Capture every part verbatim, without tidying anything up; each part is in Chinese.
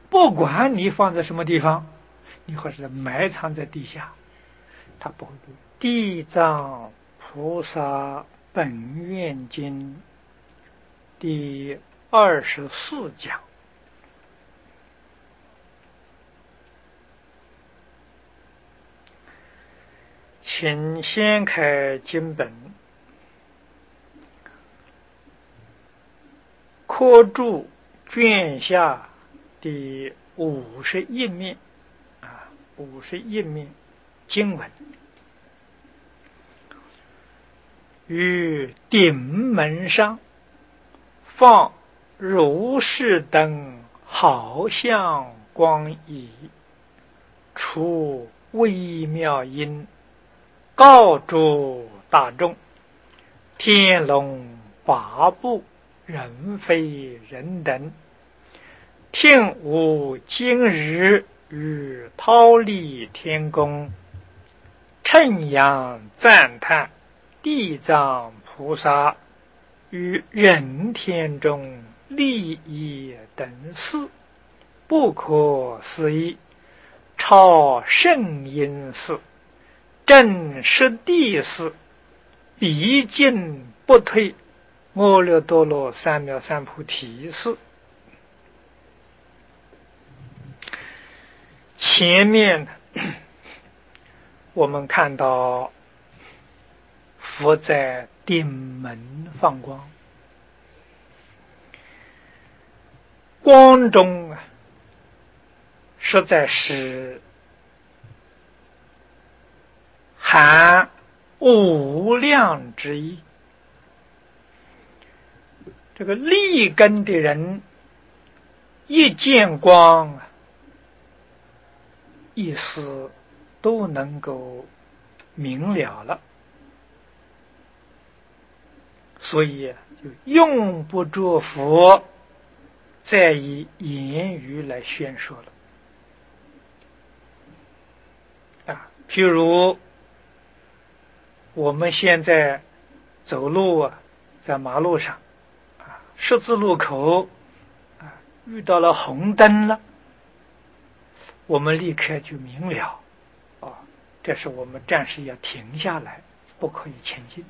不管你放在什么地方，你或者埋藏在地下，它不会变。地藏菩萨本愿经第二十四讲，请先开经本，科注卷下第五十一面啊，五十一面经文。于顶门上放如是等好像光仪，出微妙音，告诸大众：天龙八部、人非人等，听吾今日于忉利天宫，称扬赞叹地藏菩萨于人天中利益等事，不可思议，超圣因事，正实地事，必进不退，阿耨多罗三藐三菩提事。前面我们看到佛在顶门放光，光中啊，实在是含无量之意。这个立根的人一见光啊，意思都能够明了了，所以就用不着佛再以言语来宣说了啊。譬如我们现在走路啊，在马路上啊，十字路口啊，遇到了红灯了，我们立刻就明了啊，这是我们暂时要停下来，不可以前进。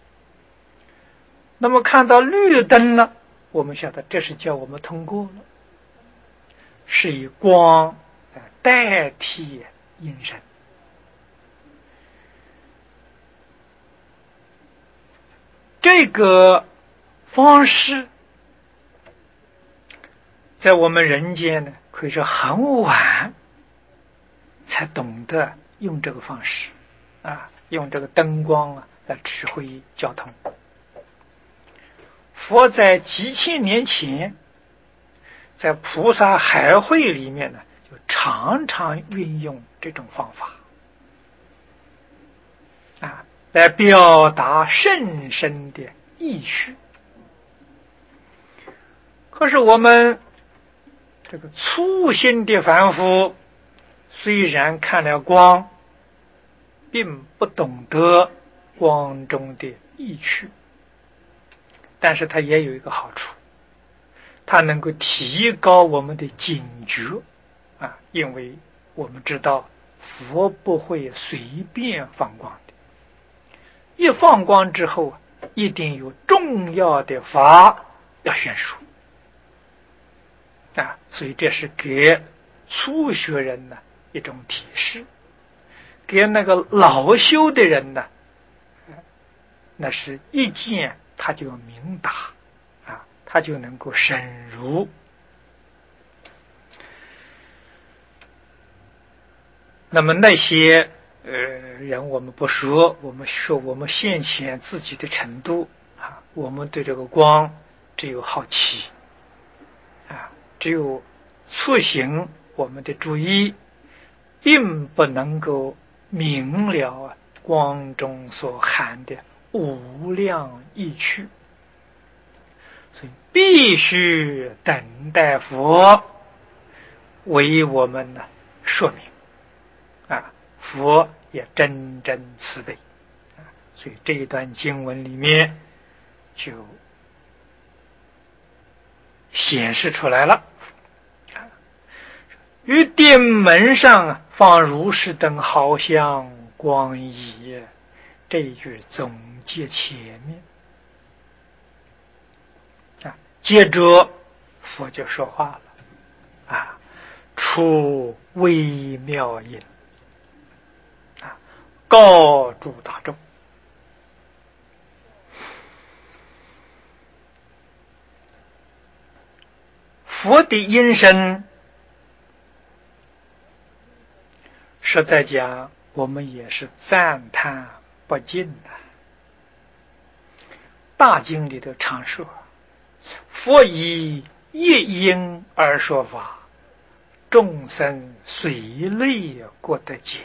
那么看到绿灯了，我们晓得这是叫我们通过了，是以光代替音声。这个方式在我们人间呢，可以说很晚才懂得用这个方式啊，用这个灯光啊来指挥交通。佛在几千年前在菩萨海会里面呢，就常常运用这种方法啊，来表达甚深的意趣。可是我们这个粗心的凡夫，虽然看了光，并不懂得光中的意趣，但是它也有一个好处，它能够提高我们的警觉啊，因为我们知道佛不会随便放光的，一放光之后一定有重要的法要宣说啊，所以这是给初学人呢一种提示，给那个老修的人呢，那是一见他就明达啊，他就能够深入。那么那些呃人我们不说，我们说我们现前自己的程度啊，我们对这个光只有好奇啊，只有促醒我们的注意，并不能够明了啊光中所含的无量意趣，所以必须等待佛为我们呢说明啊，佛也真真慈悲啊，所以这一段经文里面就显示出来了啊。 于殿门上放如是等好像光仪。这一句总结前面啊，接着佛就说话了啊，出微妙音啊，告诸大众。佛的音声，实在讲，我们也是赞叹不尽的。大经里头常说，佛以一音而说法，众生随类过得解。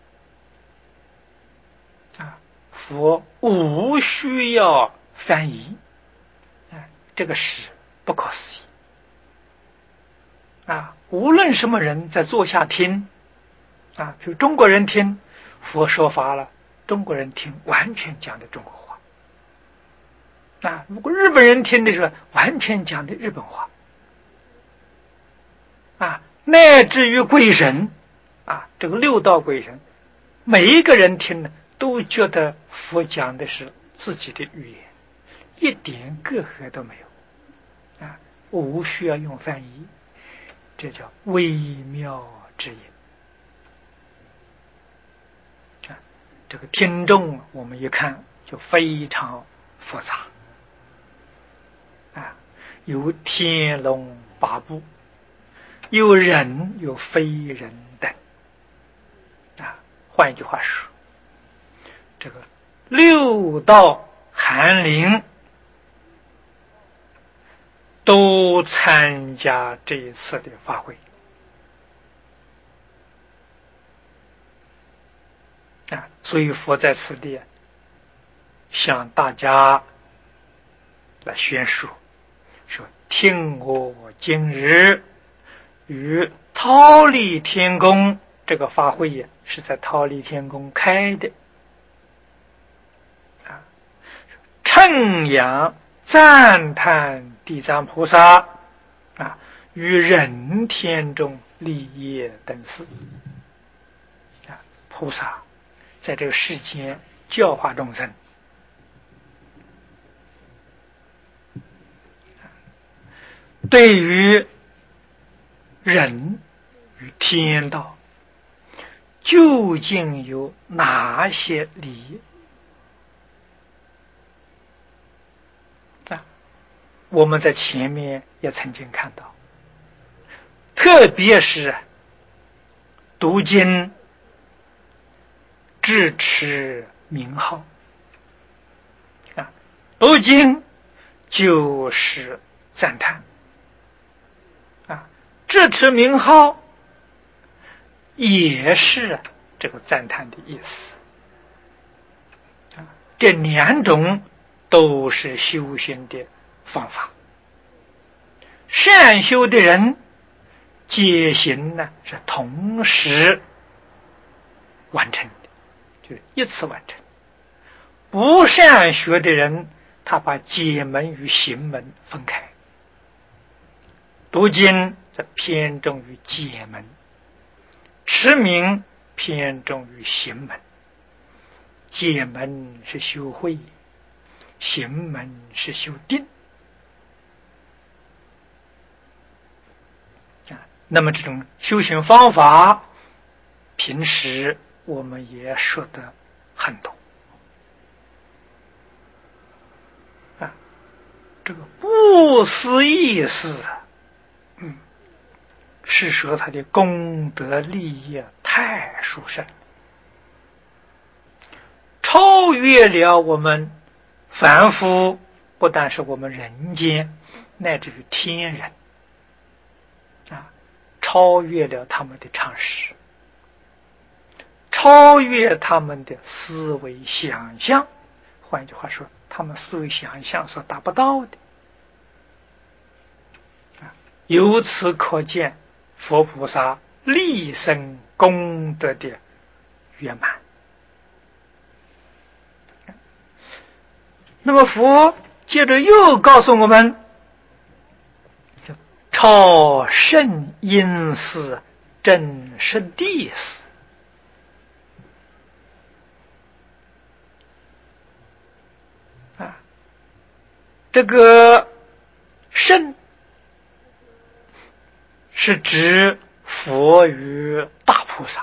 啊，佛无需要翻译，啊，这个是不可思议。啊，无论什么人在坐下听，啊，比如中国人听佛说法了，中国人听完全讲的中国话。啊，如果日本人听的时候，完全讲的日本话。啊，乃至于鬼神，啊，这个六道鬼神，每一个人听呢，都觉得佛讲的是自己的语言，一点隔阂都没有。啊，无需要用翻译。这叫微妙之音啊！这个听众我们一看就非常复杂啊，有天龙八部，有人有非人等啊。换一句话说，这个六道寒灵都参加这一次的法会啊，所以佛在此地向大家来宣说，说听我今日与忉利天宫，这个法会也是在忉利天宫开的啊，称扬赞叹地藏菩萨啊，于人天中利业等事啊，菩萨在这个世间教化众生，对于人与天道究竟有哪些利益啊？我们在前面也曾经看到，特别是读经智持名号啊，读经就是赞叹啊，智持名号也是这个赞叹的意思啊，这两种都是修行的方法。善修的人戒行呢是同时完成的，就是一次完成。不善学的人，他把戒门与行门分开。读经则偏重于戒门，持名偏重于行门。戒门是修慧，行门是修定。那么这种修行方法，平时我们也说得很多啊。这个不思议事，嗯，是说他的功德利益太殊胜，超越了我们凡夫，不但是我们人间，乃至于天人啊。超越了他们的常识，超越他们的思维想象，换句话说，他们思维想象所达不到的。由此可见佛菩萨立身功德的圆满。那么佛接着又告诉我们，超胜因事真实的意思。啊，这个圣是指佛与大菩萨。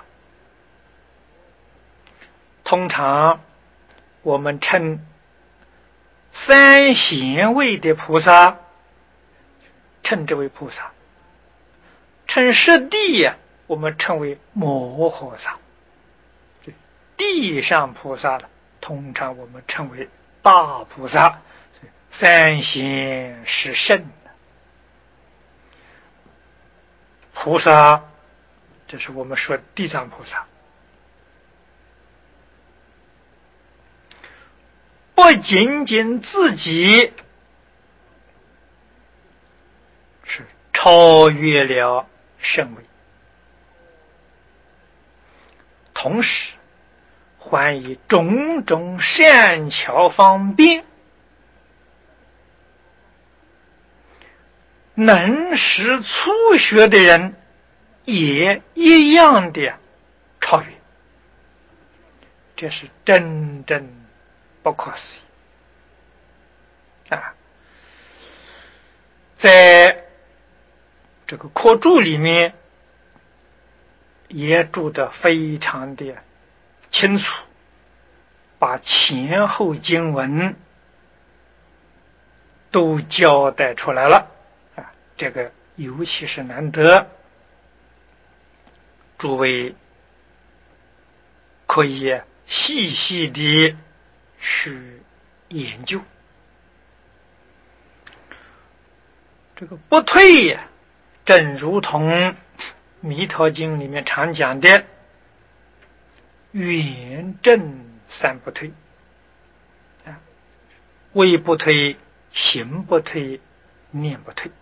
通常我们称三贤位的菩萨，称之为菩萨；称实地呀，我们称为摩诃萨。地上菩萨了，通常我们称为大菩萨。三贤是圣的菩萨，这是我们说地藏菩萨。不仅仅自己是超越了圣位，同时还以种种善巧方便，能使初学的人也一样的超越。这是真正不可思议啊！在这个课注里面也注得非常的清楚，把前后经文都交代出来了啊！这个尤其是难得，诸位可以细细的去研究。这个不退呀，正如同弥陀经里面常讲的圆正三不退啊，位不退，行不退，念不退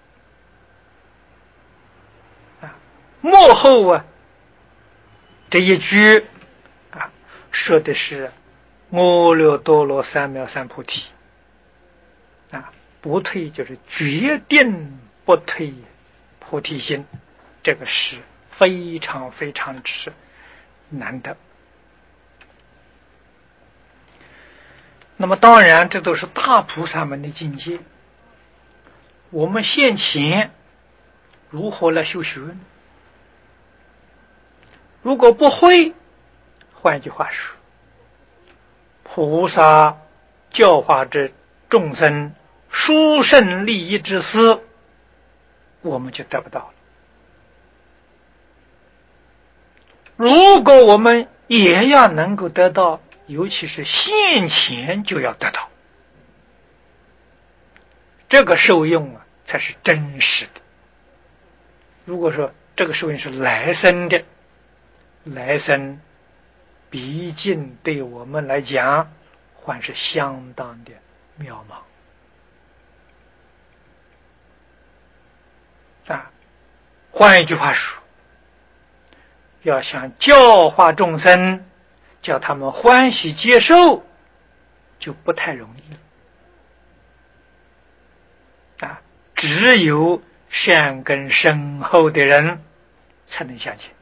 啊。幕后啊这一句啊，说的是阿耨多罗三藐三菩提啊，不退就是决定不退菩提心，这个是非常非常之难得。那么当然这都是大菩萨们的境界，我们现前如何来修学呢？如果不会，换一句话说，菩萨教化之众生殊胜利益之思，我们就得不到了。如果我们也要能够得到，尤其是现前就要得到，这个受用啊才是真实的。如果说这个受用是来生的，来生毕竟对我们来讲还是相当的渺茫啊。换一句话说，要想教化众生，叫他们欢喜接受，就不太容易了啊。只有善根深厚的人才能相信。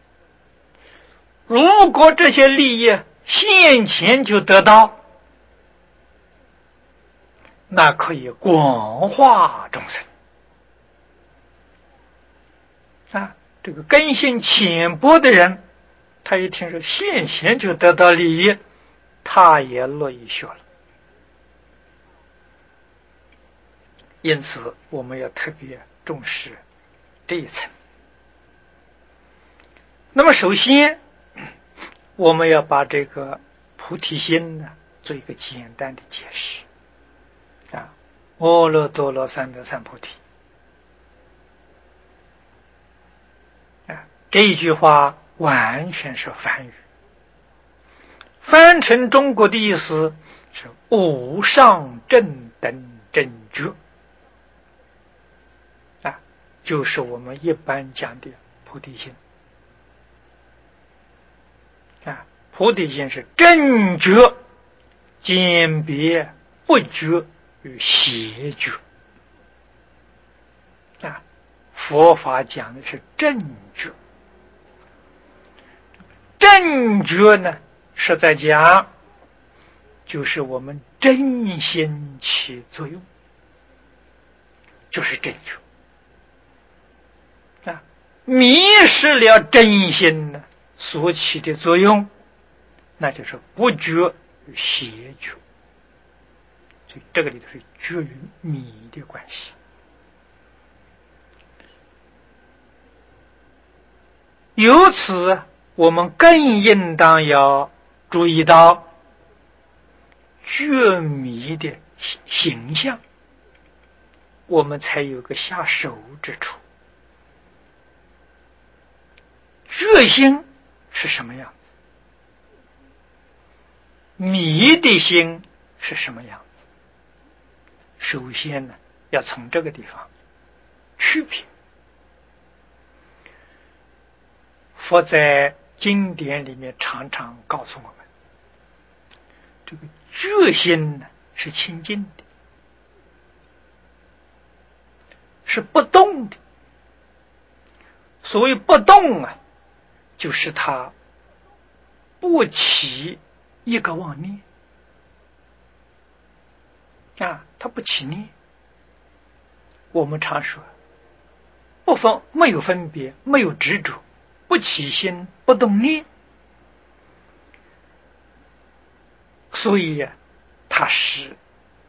如果这些利益现前就得到，那可以广化众生啊。这个根性浅薄的人，他一听说现前就得到利益，他也乐意学了。因此我们要特别重视这一层。那么首先我们要把这个菩提心呢做一个简单的解释啊，阿耨多罗三藐三菩提啊，这一句话完全是梵语，翻成中国的意思是无上正等正觉啊，就是我们一般讲的菩提心啊。菩提心是正觉鉴别不觉与邪觉啊， 佛法讲的是正觉。正觉呢，实在讲就是我们真心起作用，就是正觉啊。迷失了真心呢所起的作用，那就是不觉与邪觉。所以这个里头是觉与迷的关系。由此我们更应当要注意到觉迷的形象，我们才有个下手之处。觉心是什么样子？迷的心是什么样子？首先呢，要从这个地方区别。佛在经典里面常常告诉我们，这个觉心呢是清净的，是不动的。所谓不动啊，就是它不起一个妄念啊，它不起念。我们常说不分，没有分别，没有执着，不起心，不动念，所以啊，它是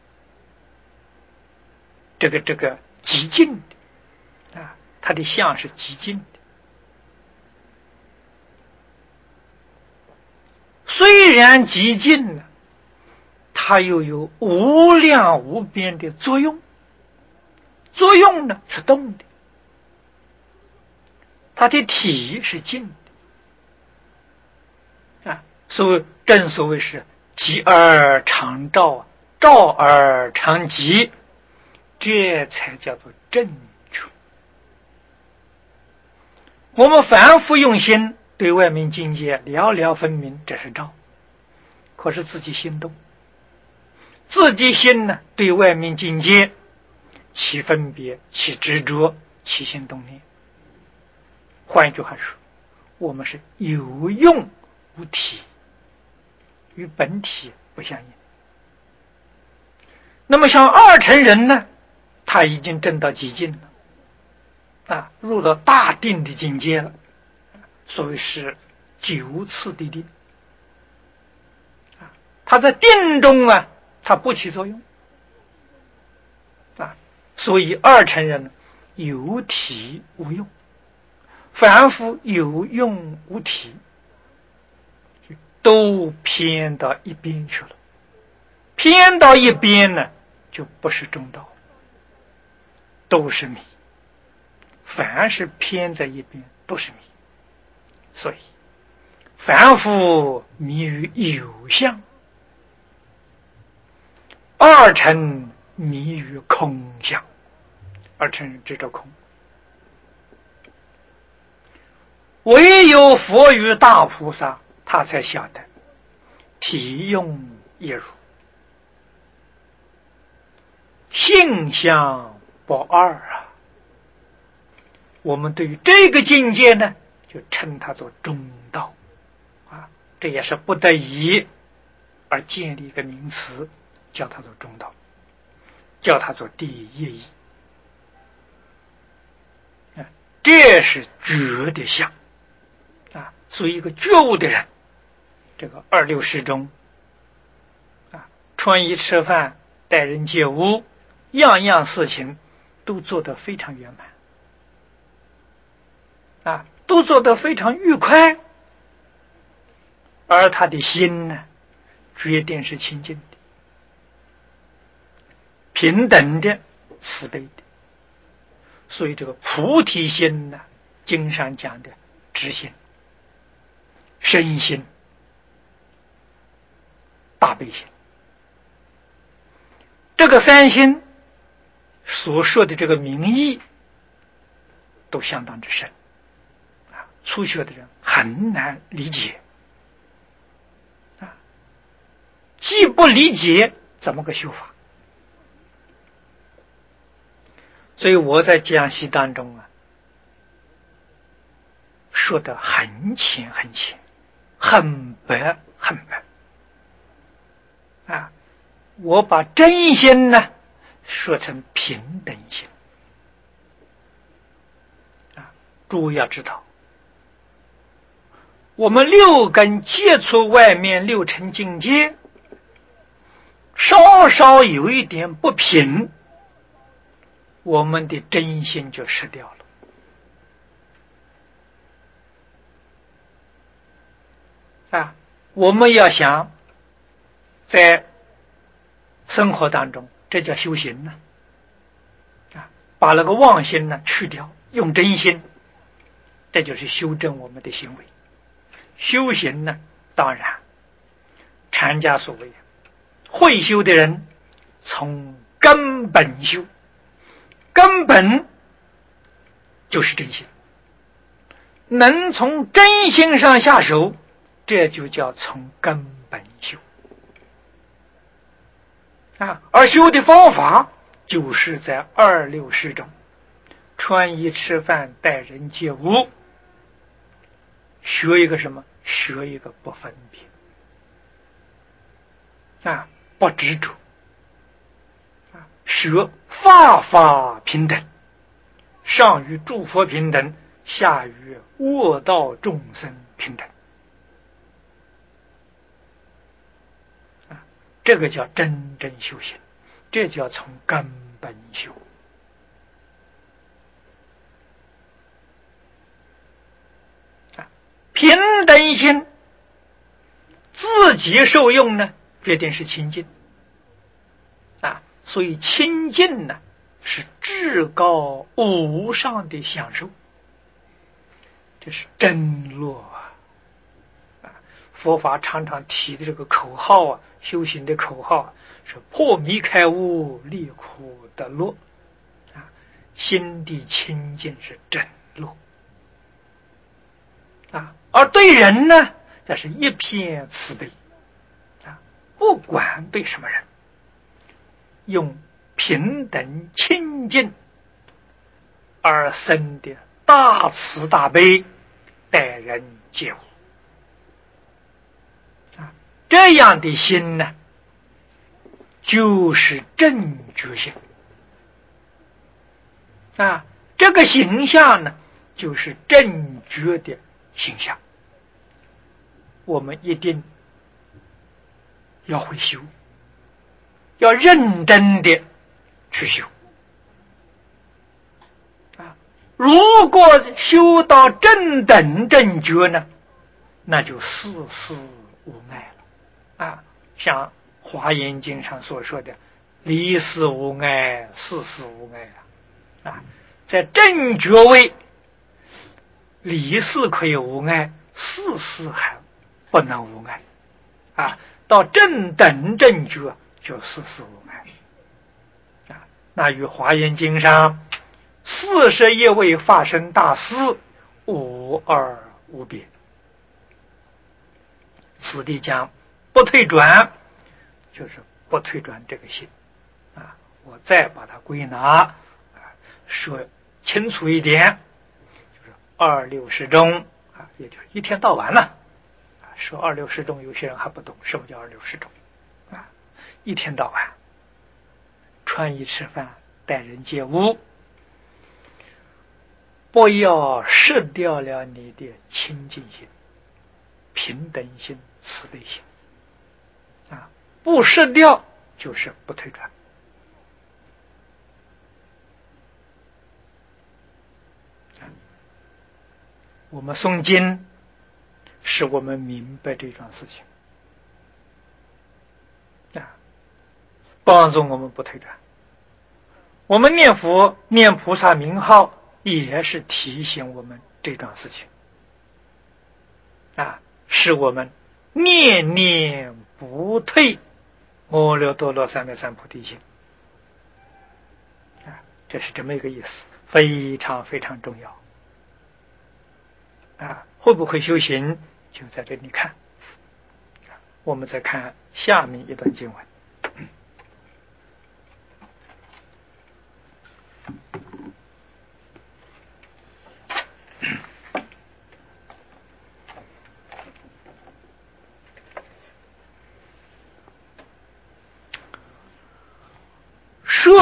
这个这个极静的啊，它的相是极静的。虽然极静呢，它又有无量无边的作用，作用呢是动的，它的体是静的啊。所谓正所谓是极而常照，照而常极，这才叫做正觉。我们反复用心对外面境界寥寥分明，这是照，可是自己心动，自己心呢对外面境界起分别，起执着，起心动念。换一句话说，我们是有用无体，与本体不相应。那么像二乘人呢，他已经证到极境了啊，入到大定的境界了，所谓是九次的定啊。他在定中啊，他不起作用啊，所以二乘人有体无用，凡夫有用无体，都偏到一边去了。偏到一边呢，就不是中道，都是迷。凡是偏在一边，都是迷。所以凡夫迷于有相，二乘迷于空相。二乘执着空，唯有佛与大菩萨，他才晓得体用一如，性相不二啊。我们对于这个境界呢，就称它做中道啊，这也是不得已而建立一个名词，叫它做中道，叫它做第一义啊，这是觉的相啊。所以一个觉悟的人，这个二六时中啊，穿衣吃饭待人接物，样样事情都做得非常圆满啊，都做得非常愉快，而他的心呢，决定是清净的、平等的、慈悲的。所以这个菩提心呢，经上讲的知心、身心、大悲心，这个三心所说的这个名义都相当之深啊，初学的人很难理解啊，既不理解怎么个修法？所以我在讲习当中啊， 说得很浅很浅，很白很白啊。我把真心呢说成平等心啊。诸位要知道，我们六根接触外面六尘境界，稍稍有一点不平，我们的真心就失掉了啊。我们要想在生活当中，这叫修行呢啊，把那个妄心呢去掉，用真心，这就是修正我们的行为。修行呢，当然禅家所谓会修的人从根本修，根本就是真心，能从真心上下手，这就叫从根本修啊。而修的方法就是在二六事中，穿衣吃饭待人接物，学一个什么？学一个不分别啊，不执着啊，学法法平等，上与诸佛平等，下与恶道众生平等啊，这个叫真正修行，这叫从根本修啊。平等心自己受用呢，决定是清净啊。所以清净呢是至高无上的享受，这是真乐啊！佛法常常提的这个口号啊，修行的口号是破迷开悟，离苦得乐啊。心地清净是真乐啊，而对人呢，这是一片慈悲啊，不管对什么人，用平等清净而生的大慈大悲待人接物啊，这样的心呢，就是正觉性啊。这个形象呢，就是正觉的形象。我们一定要会修，要认真的去修啊。如果修到正等正觉呢，那就事事无碍了啊。像华严经上所说的离事无碍，事事无碍啊。啊，在正觉位，离事可以无碍，事事还不能无碍啊。到正等正觉就事事无碍啊。那与华严经上四十一位发生大事无二无别。此地讲不退转，就是不退转这个心啊。我再把它归纳啊，说清楚一点，就是二六时中啊，也就是一天到晚了啊。说二六时中，有些人还不懂什么叫二六时中啊。一天到晚穿衣吃饭待人接物，不要失掉了你的清净心、平等心、慈悲心啊！不失掉就是不退转。我们诵经使我们明白这桩事情啊，帮助我们不退转。我们念佛念菩萨名号也是提醒我们这桩事情啊，使我们念念不退阿耨多罗三藐三菩提心啊，这是这么一个意思，非常非常重要啊。会不会修行就在这里看。我们再看下面一段经文。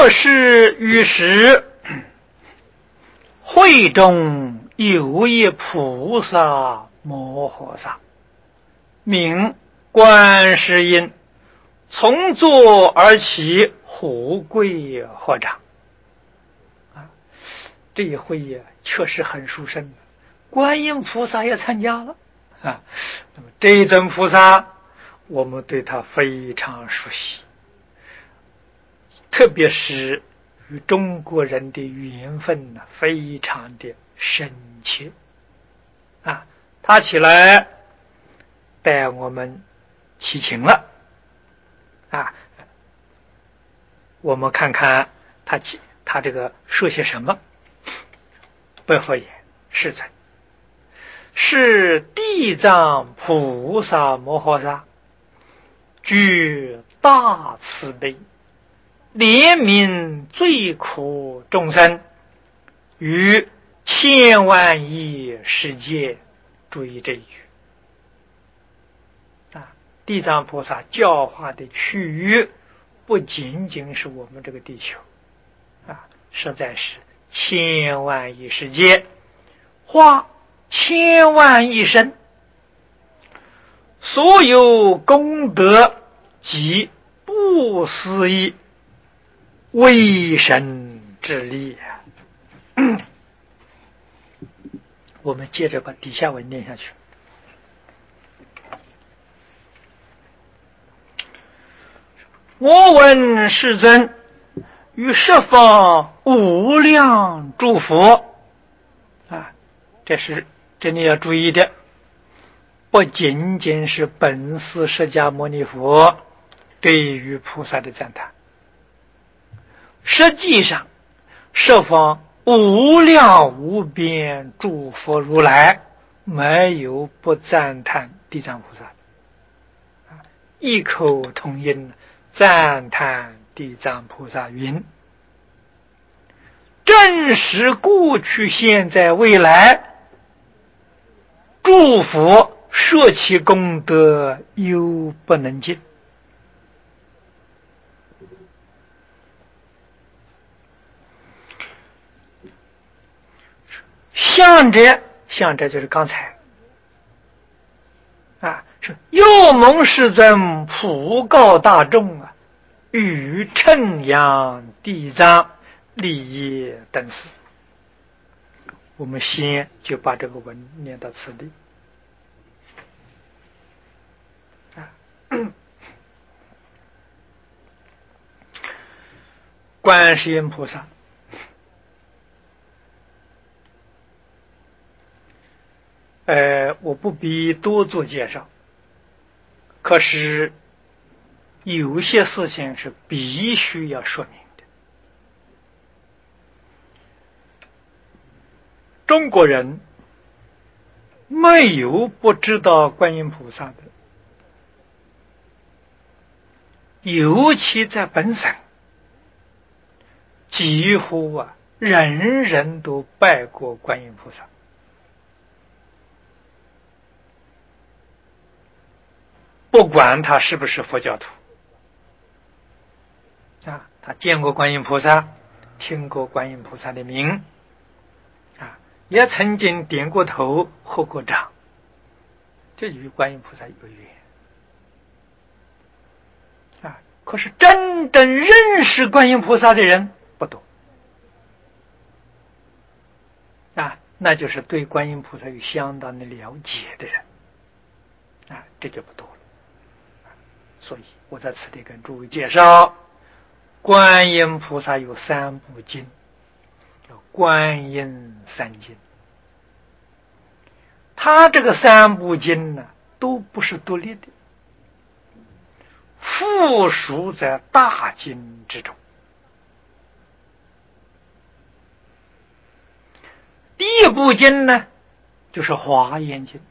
若是于时会中有一菩萨摩诃萨，名观世音，从座而起，虎跪合掌。啊，这一会呀，确实很殊胜，观音菩萨也参加了啊。那么这一尊菩萨，我们对他非常熟悉，特别是与中国人的缘分呢，非常的深切啊。他起来带我们齐请了啊，我们看看他他这个说些什么。白佛言：世尊，是地藏菩萨摩诃萨具大慈悲，怜悯罪苦众生，于千万亿世界。注意这一句啊，地藏菩萨教化的区域不仅仅是我们这个地球啊，实在是千万亿世界，化千万亿身，所有功德及不思议为神之力。我们接着把底下文念下去。我闻世尊于十方无量诸佛啊，这是这里要注意的，不仅仅是本师释迦牟尼佛对于菩萨的赞叹，实际上十方无量无边诸佛如来没有不赞叹地藏菩萨，异口同音赞叹地藏菩萨云：正是过去现在未来诸佛摄其功德犹不能尽。向者，向者就是刚才啊，是又蒙世尊普告大众啊，与称扬地藏利益等事。我们先就把这个文念到此地啊。观世音菩萨呃，我不必多做介绍，可是有些事情是必须要说明的。中国人没有不知道观音菩萨的，尤其在本省，几乎啊人人都拜过观音菩萨。不管他是不是佛教徒啊，他见过观音菩萨，听过观音菩萨的名啊，也曾经点过头合过掌，这与观音菩萨有缘啊。可是真正认识观音菩萨的人不多啊，那就是对观音菩萨有相当的了解的人啊，这就不多了。所以我在此地跟诸位介绍，观音菩萨有三部经，叫观音三经。他这个三部经呢，都不是独立的，附属在大经之中。第一部经呢，就是华严经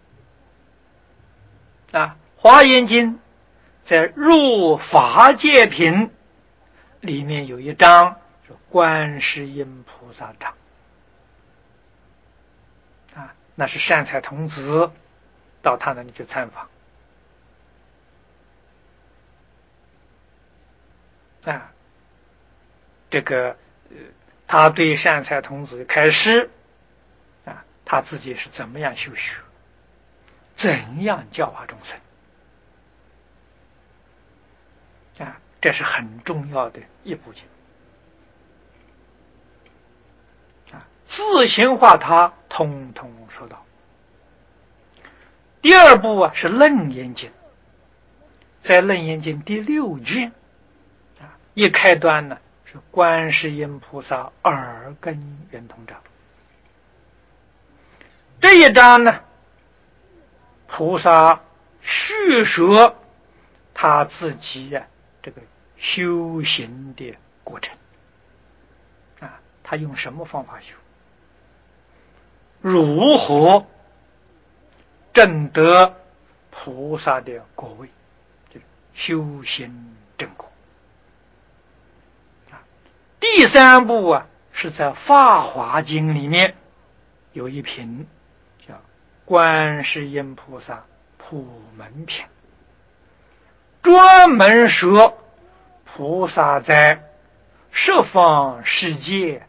啊，华严经在入法界品里面有一章是观世音菩萨章啊，那是善财童子到他那里去参访啊。 这个呃，他对善财童子开示啊，他自己是怎么样修学，怎样教化众生啊，这是很重要的一部经啊，自行化他通通说道。第二部啊是楞严经，在楞严经第六卷啊，一开端呢是观世音菩萨耳根圆通章。这一章呢，菩萨叙说他自己呀、啊、这个修行的过程啊，他用什么方法修，如何证得菩萨的果位，就是修行正果啊。第三部啊是在《法华经》里面有一品叫《观世音菩萨普门品》，专门说菩萨在十方世界